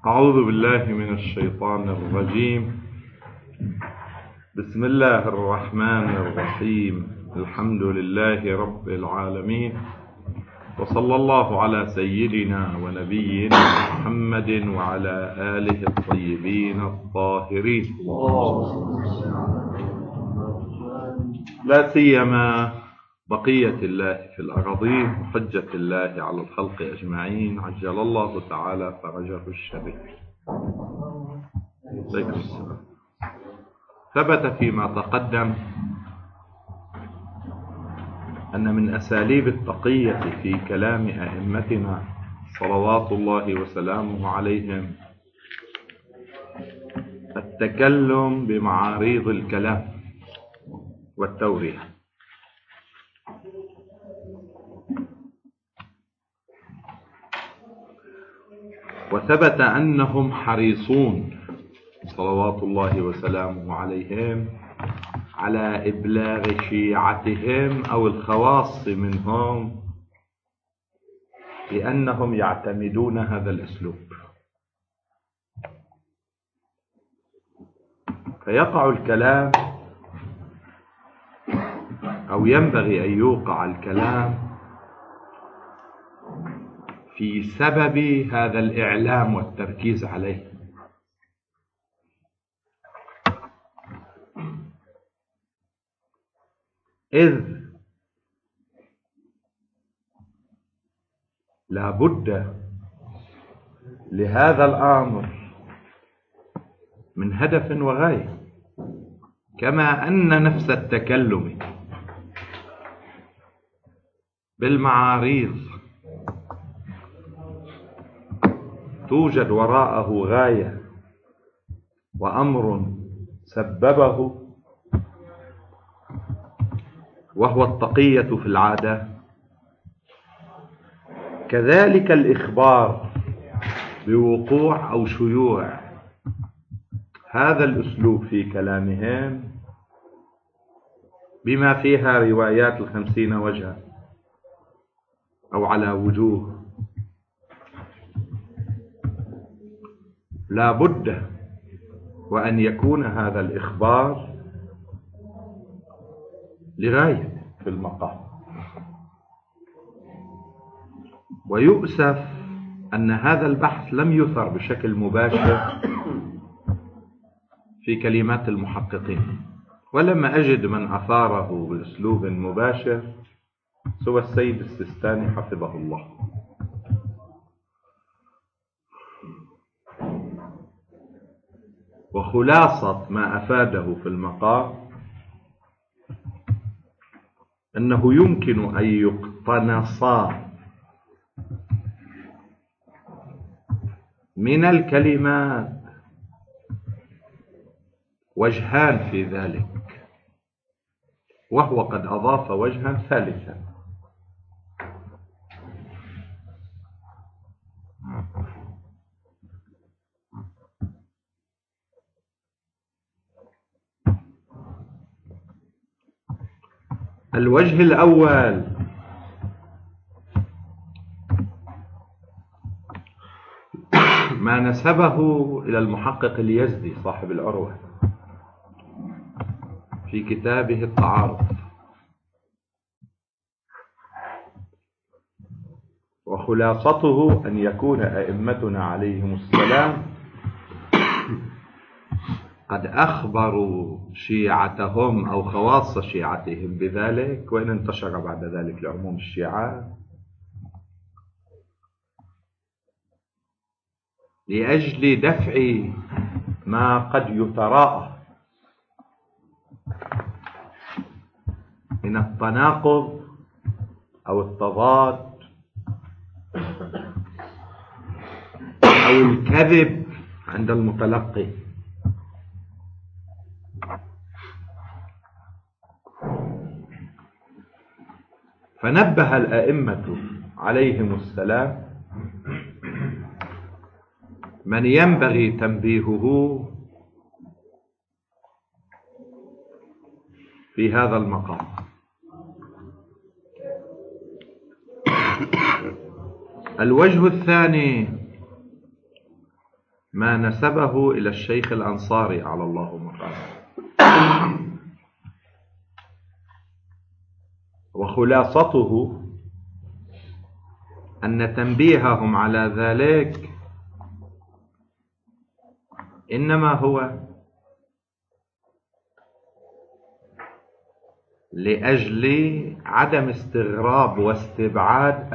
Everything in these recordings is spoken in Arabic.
أعوذ بالله من الشيطان الرجيم. بسم الله الرحمن الرحيم. الحمد لله رب العالمين، وصلى الله على سيدنا ونبينا محمد وعلى آله الطيبين الطاهرين، لا سيما بقية الله في الأراضين وحجة الله على الخلق أجمعين، عجل الله تعالى فرجه الشريف. ثبت فيما تقدم أن من أساليب التقية في كلام أئمتنا صلوات الله وسلامه عليهم التكلم بمعاريض الكلام والتورية. وثبت أنهم حريصون صلوات الله وسلامه عليهم على إبلاغ شيعتهم أو الخواص منهم لأنهم يعتمدون هذا الأسلوب، فيقع الكلام أو ينبغي أن يوقع الكلام في سبب هذا الإعلام والتركيز عليه. إذ لا بد لهذا الأمر من هدف وغاية، كما أن نفس التكلم بالمعاريض توجد وراءه غاية وأمر سببه، وهو التقية في العادة. كذلك الإخبار بوقوع أو شيوع هذا الأسلوب في كلامهم بما فيها روايات 50 وجها أو على وجوه، لا بد وأن يكون هذا الإخبار لغاية في المقام. ويؤسف أن هذا البحث لم يثر بشكل مباشر في كلمات المحققين، ولم أجد من أثاره بأسلوب مباشر سوى السيد السيستاني حفظه الله. وخلاصة ما أفاده في المقام أنه يمكن أن يقتنصا من الكلمات وجهان في ذلك، وهو قد أضاف وجها ثالثا. الوجه الأول ما نسبه إلى المحقق اليزدي صاحب العروة في كتابه التعارض، وخلاصته أن يكون أئمتنا عليهم السلام قد أخبروا شيعتهم أو خواص شيعتهم بذلك، وإن انتشر بعد ذلك لعموم الشيعة، لأجل دفع ما قد يتراءى من التناقض أو التضاد أو الكذب عند المتلقي. فنبه الأئمة عليهم السلام من ينبغي تنبيهه في هذا المقام. الوجه الثاني ما نسبه إلى الشيخ الأنصاري على الله مقامه، وخلاصته أن تنبيههم على ذلك إنما هو لأجل عدم استغراب واستبعاد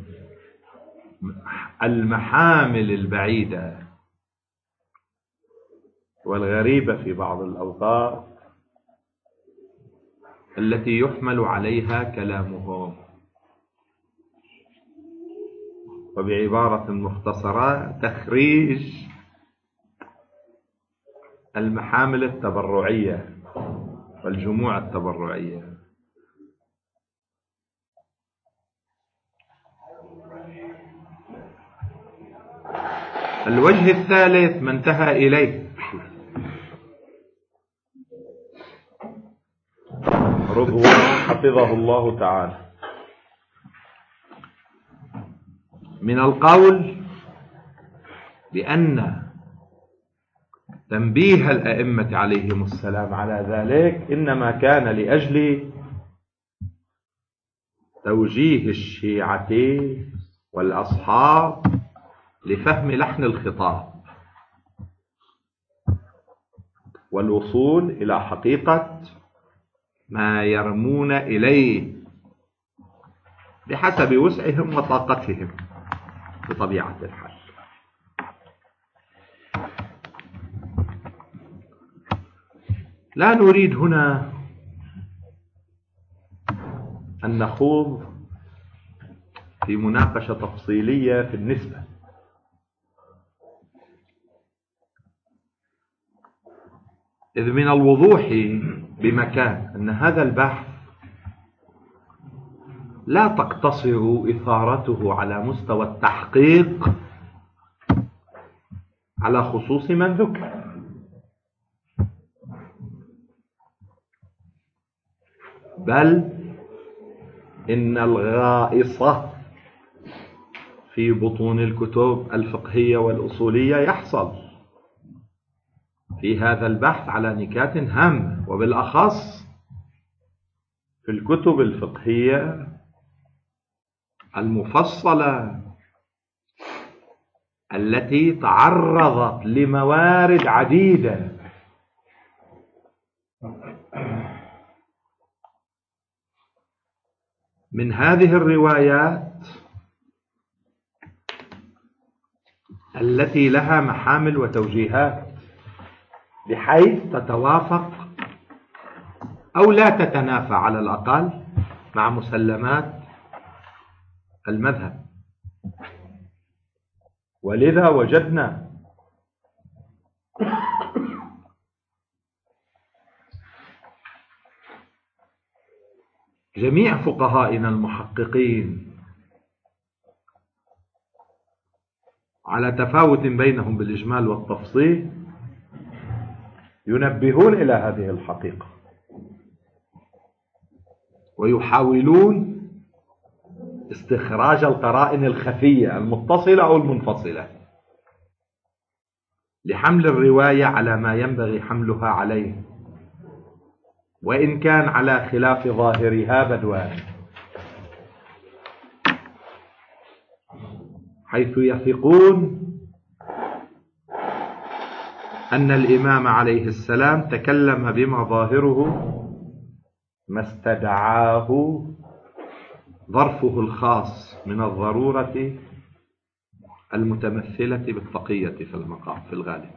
المحامل البعيدة والغريبة في بعض الأوقات التي يحمل عليها كلامهم. وبعبارة مختصرة تخريج المحامل التبرعية والجموع التبرعية. الوجه الثالث ما انتهى إليه رضوان حفظه الله تعالى من القول بأن تنبيه الأئمة عليهم السلام على ذلك إنما كان لأجل توجيه الشيعة والأصحاب لفهم لحن الخطاب والوصول إلى حقيقة ما يرمون إليه بحسب وسعهم وطاقتهم بطبيعة الحال. لا نريد هنا أن نخوض في مناقشة تفصيلية في النسبة، إذ من الوضوح بمكان أن هذا البحث لا تقتصر إثارته على مستوى التحقيق على خصوص من ذكر، بل إن الغائصة في بطون الكتب الفقهية والأصولية يحصل في هذا البحث على نكات هامة، وبالأخص في الكتب الفقهية المفصلة التي تعرضت لموارد عديدة من هذه الروايات التي لها محامل وتوجيهات بحيث تتوافق أو لا تتنافى على الأقل مع مسلمات المذهب. ولذا وجدنا جميع فقهائنا المحققين على تفاوت بينهم بالإجمال والتفصيل ينبهون إلى هذه الحقيقة ويحاولون استخراج القرائن الخفية المتصلة أو المنفصلة لحمل الرواية على ما ينبغي حملها عليه، وإن كان على خلاف ظاهرها بدوان، حيث يثقون أن الإمام عليه السلام تكلم بما ظاهره ما استدعاه ظرفه الخاص من الضرورة المتمثلة بالتقية في المقام في الغالب.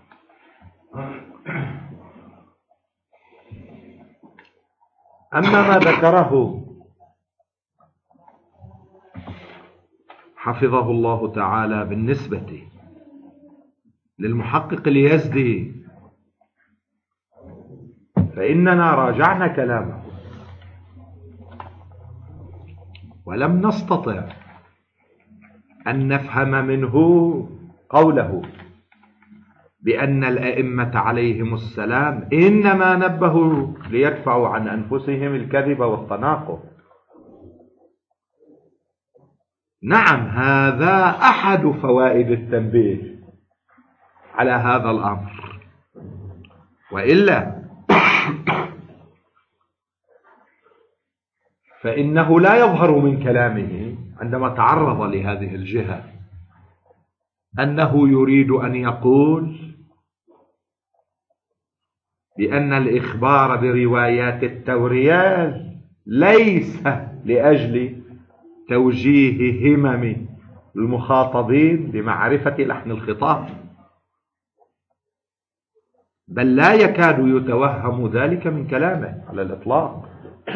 أما ما ذكره حفظه الله تعالى بالنسبة للمحقق اليزدي فإننا راجعنا كلامه ولم نستطع أن نفهم منه قوله بأن الأئمة عليهم السلام إنما نبهوا ليدفعوا عن أنفسهم الكذب والتناقض. نعم، هذا أحد فوائد التنبيه، على هذا الأمر، وإلا فإنه لا يظهر من كلامه عندما تعرض لهذه الجهة أنه يريد أن يقول بأن الإخبار بروايات التورية ليس لأجل توجيه همم المخاطبين بمعرفة لحن الخطاب، بل لا يكاد يتوهم ذلك من كلامه على الإطلاق.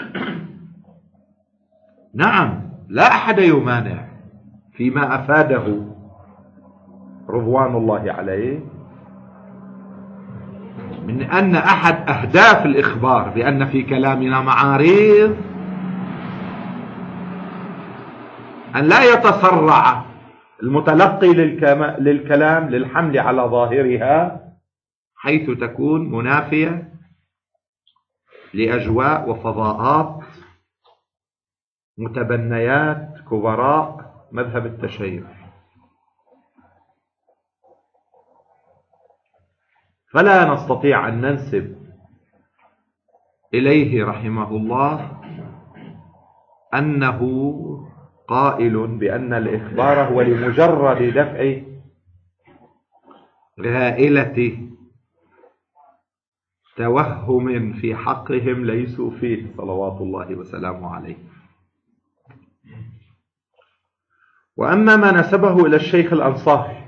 نعم، لا أحد يمانع فيما أفاده رضوان الله عليه من أن أحد أهداف الإخبار بأن في كلامنا معارض أن لا يتسرع المتلقي للكلام للحمل على ظاهرها حيث تكون منافية لأجواء وفضاءات متبنيات كبراء مذهب التشيع. فلا نستطيع أن ننسب إليه رحمه الله أنه قائل بأن الإخبار هو لمجرد دفع غائلة توهم في حقهم ليسوا فيه صلوات الله وسلامه عليه. وأما ما نسبه إلى الشيخ الأنصاري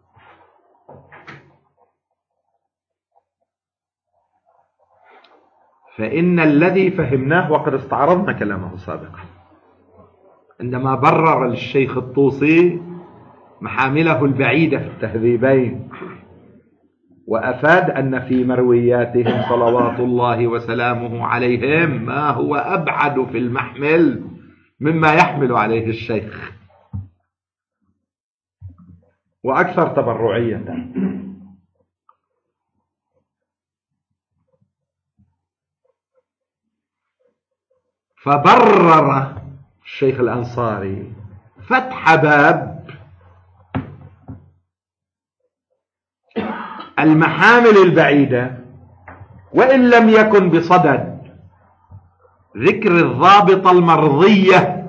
فإن الذي فهمناه، وقد استعرضنا كلامه سابقا عندما برر للشيخ الطوسي محامله البعيدة في التهذيبين وأفاد أن في مروياتهم صلوات الله وسلامه عليهم ما هو أبعد في المحمل مما يحمل عليه الشيخ وأكثر تبرعية. فبرر الشيخ الأنصاري فتح باب المحامل البعيدة وإن لم يكن بصدد ذكر الضابط المرضية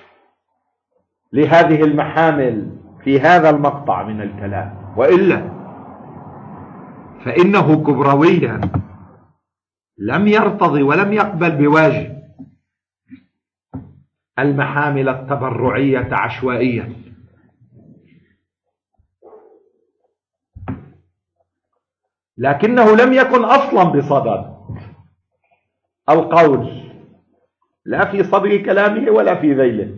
لهذه المحامل في هذا المقطع من الكلام، وإلا فإنه كبرويا لم يرتضي ولم يقبل بواجب المحامل التبرعية عشوائيا، لكنه لم يكن أصلا بصدد القول لا في صدر كلامه ولا في ذيله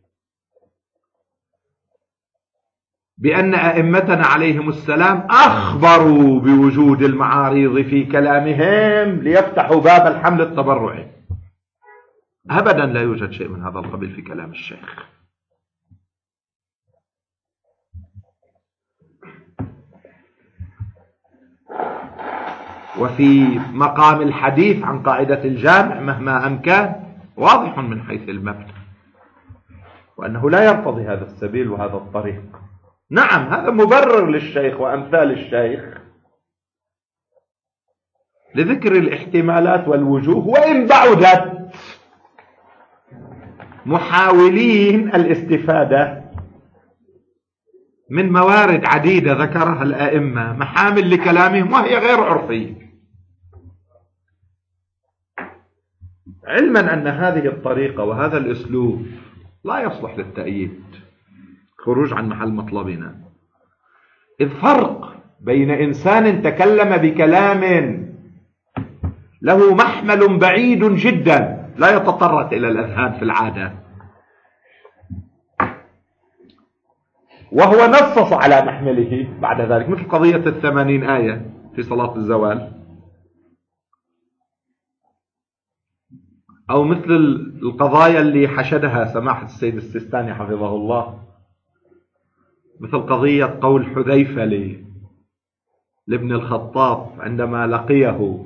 بأن أئمتنا عليهم السلام أخبروا بوجود المعارض في كلامهم ليفتحوا باب الحمل التبرعي. أبدا لا يوجد شيء من هذا القبيل في كلام الشيخ. وفي مقام الحديث عن قاعدة الجامع مهما أمكن واضح من حيث المبنى وأنه لا يرتضي هذا السبيل وهذا الطريق. نعم، هذا مبرر للشيخ وأمثال الشيخ لذكر الاحتمالات والوجوه، وإن بعدت محاولين الاستفادة من موارد عديدة ذكرها الأئمة محامل لكلامهم وهي غير عرفية، علما أن هذه الطريقة وهذا الأسلوب لا يصلح للتأييد خروج عن محل مطلبنا. إذ فرق بين إنسان تكلم بكلام له محمل بعيد جدا لا يتطرق إلى الأذهان في العادة، وهو نصص على محمله بعد ذلك، مثل قضية 80 آية في صلاة الزوال، أو مثل القضايا اللي حشدها سماحة السيد السيستاني حفظه الله، مثل قضية قول حذيفة لابن الخطاب عندما لقيه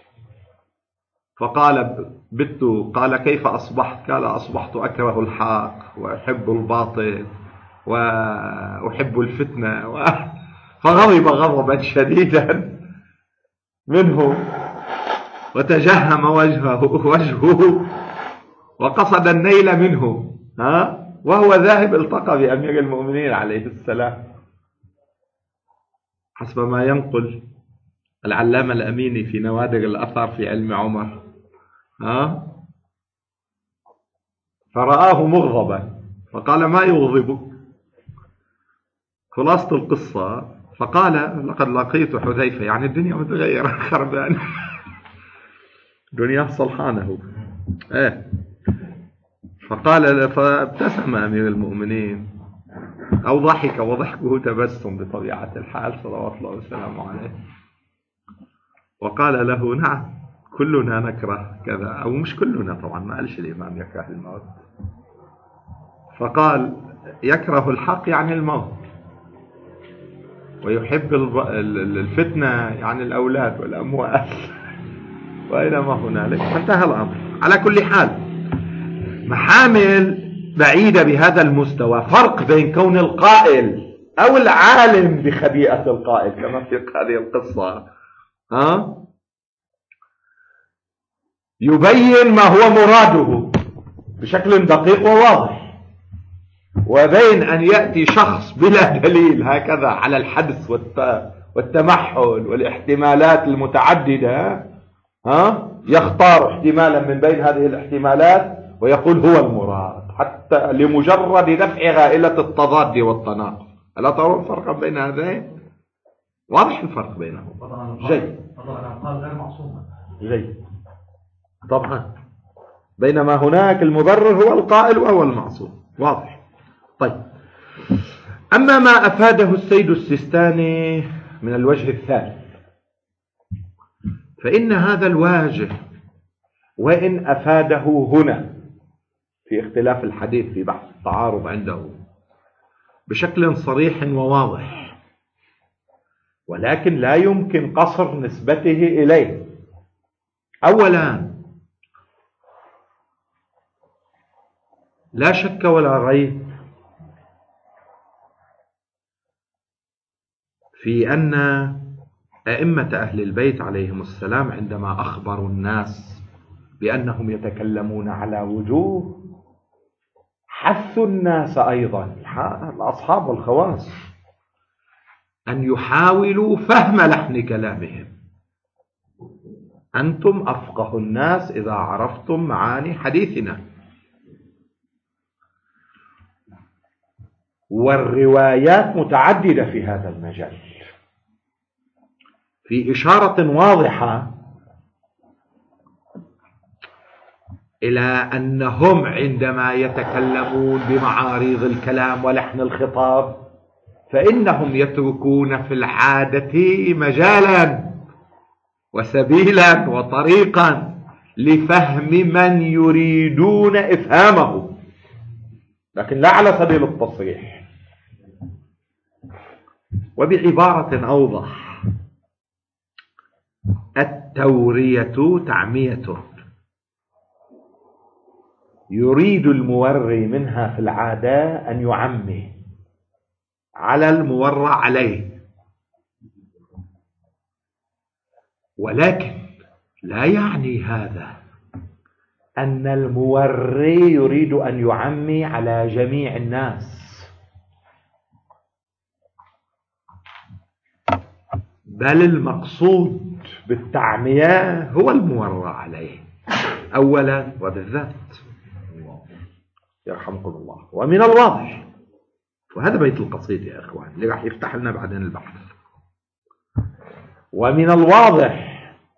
فقال بت، قال كيف أصبحت؟ قال أصبحت أكره الحق وأحب الباطل وأحب الفتنة فغضب غضبا شديدا منه وتجهم وجهه وقصد النيل منه، وهو ذاهب التقى بأمير المؤمنين عليه السلام، حسب ما ينقل العلامة الأميني في نوادر الأثر في علم عمر. فرآه مغضبا فقال: ما يغضبك؟ خلاصة القصة، فقال: لقد لقيت حذيفة، يعني الدنيا متغيرة خربان دنيا صلحانه. فقال، فابتسم أمير المؤمنين أو ضحك، وضحكه تبسم بطبيعة الحال صلوات الله وسلامه عليه، وقال له: نعم كلنا نكره كذا، أو مش كلنا طبعا، ما قالش الإمام يكره الموت، فقال: يكره الحق يعني الموت، ويحب الفتنة يعني الأولاد والأموال وإلى ما هنالك، فانتهى الأمر. على كل حال، محامل بعيدة بهذا المستوى، فرق بين كون القائل أو العالم بخبيئة القائل كما في هذه القصة يبين ما هو مراده بشكل دقيق وواضح، وبين أن يأتي شخص بلا دليل هكذا على الحدس والتمحل والاحتمالات المتعددة، يختار احتمالا من بين هذه الاحتمالات ويقول هو المراد، حتى لمجرد دفع غائلة التضاد والتناقض. ألا ترون فرقا بين هذين؟ واضح الفرق بينهم. جيد. غير معصومة. جيد. طبعا. بينما هناك المبرر هو القائل وهو المعصوم. واضح. طيب. أما ما أفاده السيد السيستاني من الوجه الثالث، فإن هذا الواجه وإن أفاده هنا في اختلاف الحديث في بحث التعارض عنده بشكل صريح وواضح، ولكن لا يمكن قصر نسبته إليه. أولا، لا شك ولا ريب في أن أئمة أهل البيت عليهم السلام عندما أخبروا الناس بأنهم يتكلمون على وجوه، حثوا الناس أيضا الأصحاب والخواص أن يحاولوا فهم لحن كلامهم. أنتم أفقه الناس إذا عرفتم معاني حديثنا، والروايات متعددة في هذا المجال، في إشارة واضحة إلى أنهم عندما يتكلمون بمعاريض الكلام ولحن الخطاب فإنهم يتركون في العادة مجالا وسبيلا وطريقا لفهم من يريدون إفهامه، لكن لا على سبيل التصريح. وبعبارة أوضح، التورية تعمية، يريد الموري منها في العادة أن يعمي على المورى عليه، ولكن لا يعني هذا أن الموري يريد أن يعمي على جميع الناس، بل المقصود بالتعمية هو المورى عليه أولا وبالذات. يرحمكم الله. ومن الواضح، وهذا بيت القصيد يا إخوان اللي راح يفتح لنا بعدين البحث، ومن الواضح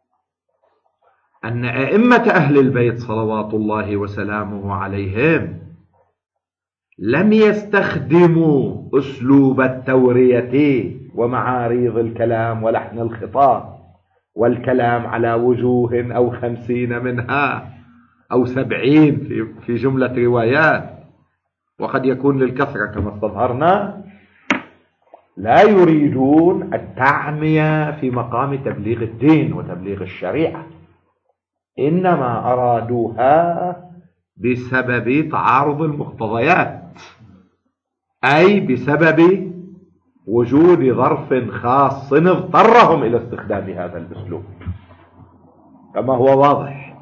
أن أئمة أهل البيت صلوات الله وسلامه عليهم لم يستخدموا أسلوب التورية ومعاريض الكلام ولحن الخطاب والكلام على وجوه أو 50 منها أو 70 في جملة روايات، وقد يكون للكثرة كما استظهرنا. لا يريدون التعمية في مقام تبليغ الدين وتبليغ الشريعة، إنما أرادوها بسبب تعارض المقتضيات، أي بسبب وجود ظرف خاص اضطرهم إلى استخدام هذا الأسلوب كما هو واضح.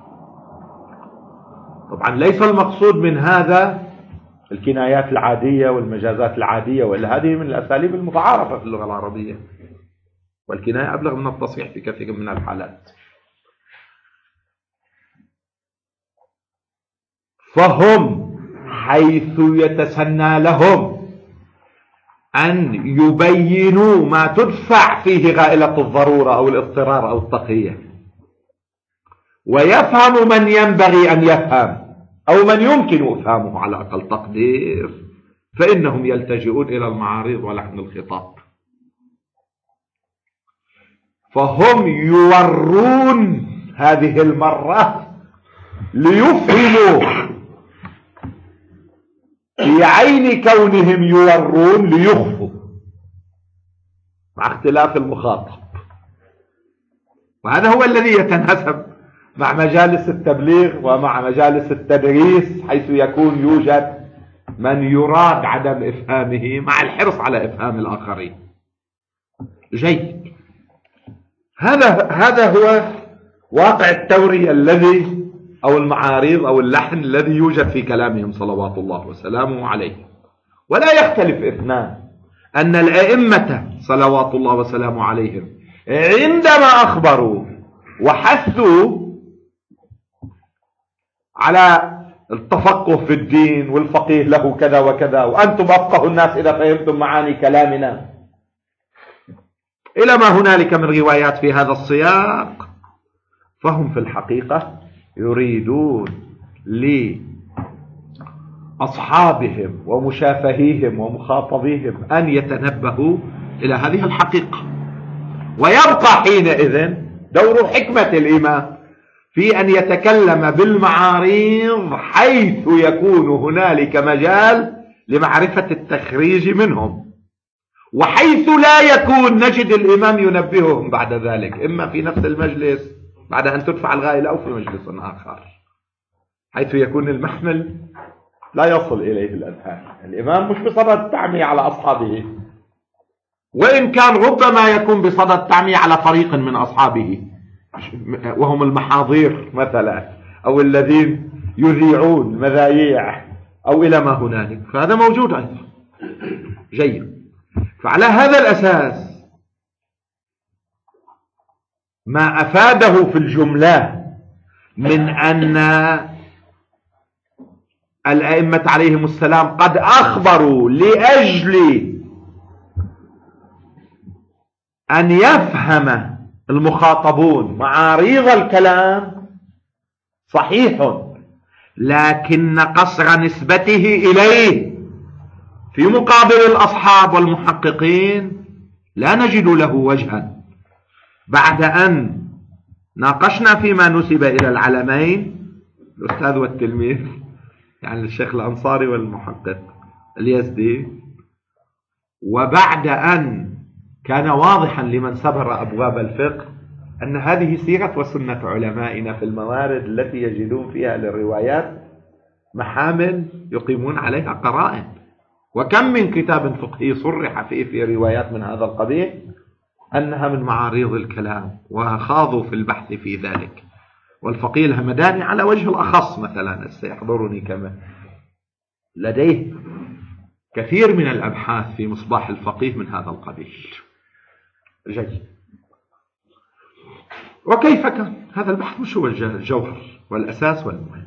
طبعا ليس المقصود من هذا الكنايات العادية والمجازات العادية، وإلا هذه من الأساليب المتعارفة في اللغة العربية، والكناية أبلغ من التصحيح في كثير من الحالات. فهم حيث يتسنى لهم أن يبينوا ما تدفع فيه غائلة الضرورة أو الاضطرار أو التقية، ويفهم من ينبغي أن يفهم أو من يمكن إفهامه على أقل تقدير، فإنهم يلتجئون إلى المعاريض ولحن الخطاب. فهم يورون هذه المرة ليفهموا، في عين كونهم يورون ليخفوا، مع اختلاف المخاطب. وهذا هو الذي يتناسب مع مجالس التبليغ ومع مجالس التدريس، حيث يكون يوجد من يراد عدم إفهامه مع الحرص على إفهام الآخرين. جيد، هذا هو واقع التورية الذي أو المعاريض أو اللحن الذي يوجد في كلامهم صلوات الله وسلامه عليه. ولا يختلف اثنان أن الأئمة صلوات الله وسلامه عليهم عندما أخبروا وحثوا على التفقه في الدين، والفقيه له كذا وكذا، وأنتم أفقه الناس إذا فهمتم معاني كلامنا، إلى ما هنالك من روايات في هذا السياق، فهم في الحقيقة يريدون لأصحابهم ومشافهيهم ومخاطبيهم أن يتنبهوا إلى هذه الحقيقة. ويبقى حينئذ دور حكمة الإمام في أن يتكلم بالمعاريض حيث يكون هنالك مجال لمعرفة التخريج منهم، وحيث لا يكون نجد الإمام ينبههم بعد ذلك، إما في نفس المجلس بعد أن تدفع الغائلة أو في مجلس آخر، حيث يكون المحمل لا يصل إليه الأذهان. الإمام مش بصدد التعمية على أصحابه، وإن كان ربما يكون بصدد التعمية على فريق من أصحابه وهم المحاضير مثلا، أو الذين يذيعون مذايع أو إلى ما هنالك، فهذا موجود أيضا. جيد، فعلى هذا الأساس ما أفاده في الجملة من أن الأئمة عليهم السلام قد أخبروا لأجل أن يفهم المخاطبون معاريض الكلام صحيح، لكن قصر نسبته إليه في مقابل الأصحاب والمحققين لا نجد له وجها. بعد أن ناقشنا فيما نسب إلى العلمين، الأستاذ والتلميذ، يعني الشيخ الأنصاري والمحقق اليزدي، وبعد أن كان واضحا لمن سبر أبواب الفقه أن هذه سيرة وسنة علمائنا في الموارد التي يجدون فيها للروايات محامل يقيمون عليها قرائن، وكم من كتاب فقهي صرح فيه في روايات من هذا القبيل أنها من معاريض الكلام، وخاضوا في البحث في ذلك. والفقيه الهمداني على وجه الأخص مثلا سيحضرني كما لديه كثير من الأبحاث في مصباح الفقيه من هذا القبيل. جيد، وكيف كان هذا البحث؟ مش هو الجوهر والأساس والمهم.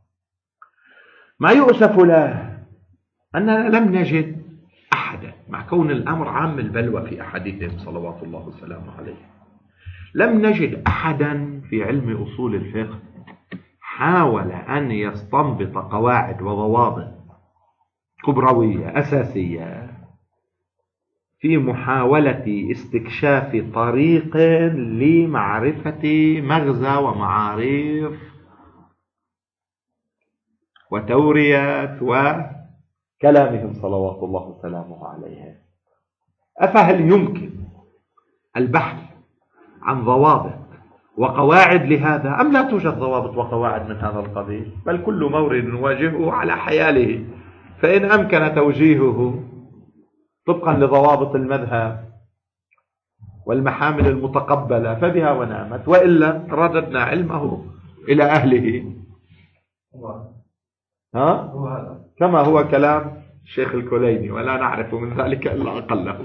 ما يؤسف له أننا لم نجد أحدا، مع كون الأمر عام البلوى في أحدهم صلوات الله وسلامه عليه، لم نجد أحدا في علم أصول الفقه حاول أن يستنبط قواعد وضوابط كبروية أساسية في محاولة استكشاف طريق لمعرفة مغزى ومعاريف وتورية وكلامهم صلوات الله وسلامه عليه. أفهل يمكن البحث عن ضوابط وقواعد لهذا، أم لا توجد ضوابط وقواعد من هذا القبيل؟ بل كل مورد نواجهه على حياله، فإن أمكن توجيهه طبقا لضوابط المذهب والمحامل المتقبلة فبها ونعمت، وإلا رددنا علمه إلى أهله. كما هو كلام الشيخ الكليني، ولا نعرف من ذلك إلا أقله.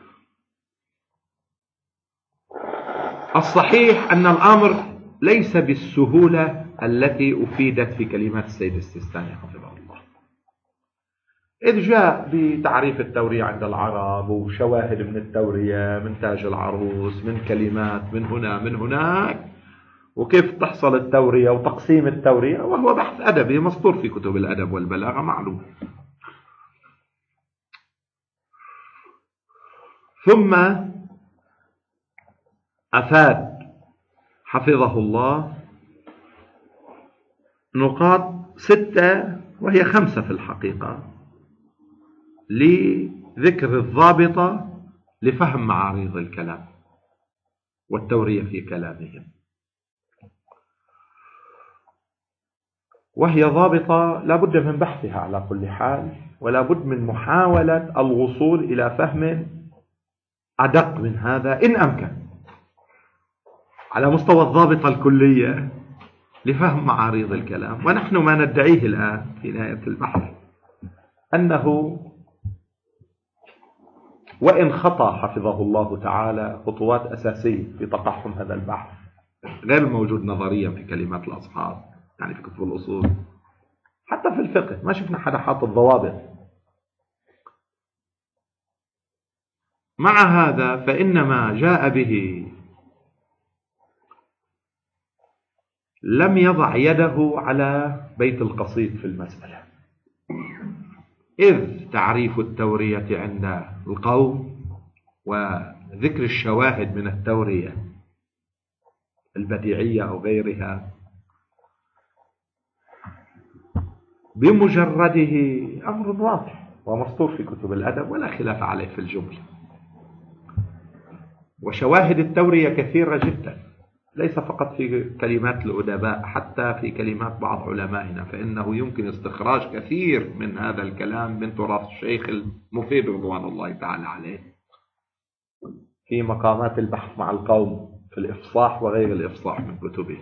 الصحيح أن الأمر ليس بالسهولة التي أفيدت في كلمات السيد السيستاني حفظه الله، إذ جاء بتعريف التورية عند العرب وشواهد من التورية، من تاج العروس، من كلمات من هنا من هناك، وكيف تحصل التورية وتقسيم التورية، وهو بحث أدبي مسطور في كتب الأدب والبلاغة معلوم. ثم أفاد حفظه الله نقاط 6 وهي 5 في الحقيقة لذكر الضابطة لفهم معاريض الكلام والتورية في كلامهم، وهي ضابطة لا بد من بحثها على كل حال، ولا بد من محاولة الوصول إلى فهم أدق من هذا إن أمكن على مستوى الضابطة الكلية لفهم معاريض الكلام. ونحن ما ندعيه الآن في نهاية البحث أنه وإن خطى حفظه الله تعالى خطوات أساسية في تقحم هذا البحث غير الموجود نظريا في كلمات الأصحاب، يعني في كتب الأصول، حتى في الفقه ما شفنا حدا حاط الضوابط. مع هذا فإن ما جاء به لم يضع يده على بيت القصيد في المسألة، إذ تعريف التورية عند القوم وذكر الشواهد من التورية البديعية أو غيرها بمجرده أمر واضح ومسطور في كتب الأدب ولا خلاف عليه في الجملة. وشواهد التورية كثيرة جدا، ليس فقط في كلمات الأدباء، حتى في كلمات بعض علمائنا، فإنه يمكن استخراج كثير من هذا الكلام من تراث الشيخ المفيد رضوان الله تعالى عليه في مقامات البحث مع القوم في الإفصاح وغير الإفصاح من كتبه.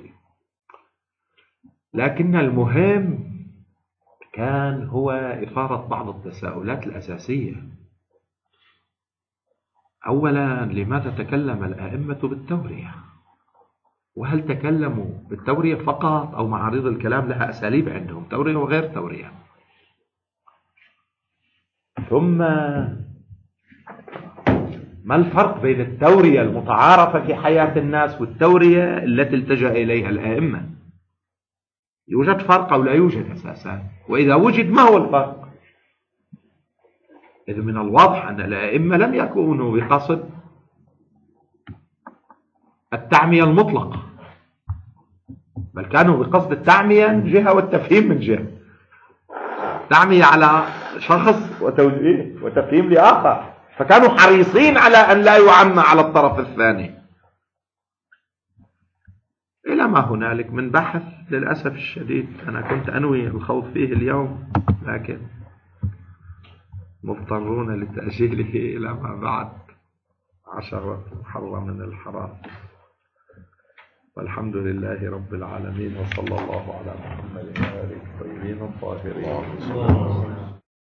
لكن المهم كان هو إثارة بعض التساؤلات الأساسية. أولا، لماذا تكلم الأئمة بالتورية؟ وهل تكلموا بالتورية فقط أو معارض الكلام لها أساليب عندهم، تورية وغير تورية؟ ثم ما الفرق بين التورية المتعارفة في حياة الناس والتورية التي التجأ إليها الأئمة؟ يوجد فرق أو لا يوجد أساسا؟ وإذا وجد ما هو الفرق؟ إذ من الواضح أن الأئمة لم يكونوا بقصد التعمية المطلقة، بل كانوا بقصد التعمية من جهة والتفهيم من جهة، تعمية على شخص وتوجيه وتفهيم لآخر، فكانوا حريصين على أن لا يعمى على الطرف الثاني. إلى ما هنالك من بحث للأسف الشديد أنا كنت أنوي الخوض فيه اليوم، لكن مضطرون لتأجيله إلى ما بعد 10 محرم من الحرام. والحمد لله رب العالمين، وصلى الله على محمد وآله الطيبين الطاهرين.